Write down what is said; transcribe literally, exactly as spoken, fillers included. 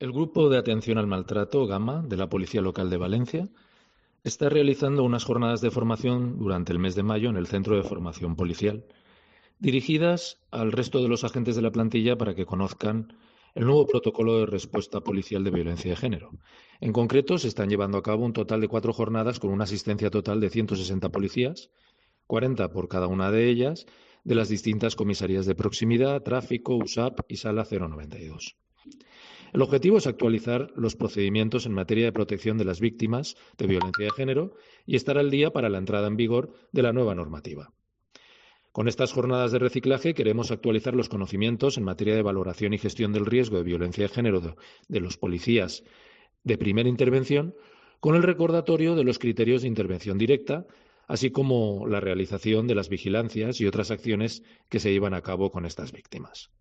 El Grupo de Atención al Maltrato, Gama, de la Policía Local de Valencia, está realizando unas jornadas de formación durante el mes de mayo en el Centro de Formación Policial, dirigidas al resto de los agentes de la plantilla para que conozcan el nuevo protocolo de respuesta policial de violencia de género. En concreto, se están llevando a cabo un total de cuatro jornadas con una asistencia total de ciento sesenta policías, cuarenta por cada una de ellas, de las distintas comisarías de proximidad, tráfico, U S A P y Sala cero noventa y dos. El objetivo es actualizar los procedimientos en materia de protección de las víctimas de violencia de género y estar al día para la entrada en vigor de la nueva normativa. Con estas jornadas de reciclaje queremos actualizar los conocimientos en materia de valoración y gestión del riesgo de violencia de género de, de los policías de primera intervención, con el recordatorio de los criterios de intervención directa, así como la realización de las vigilancias y otras acciones que se llevan a cabo con estas víctimas.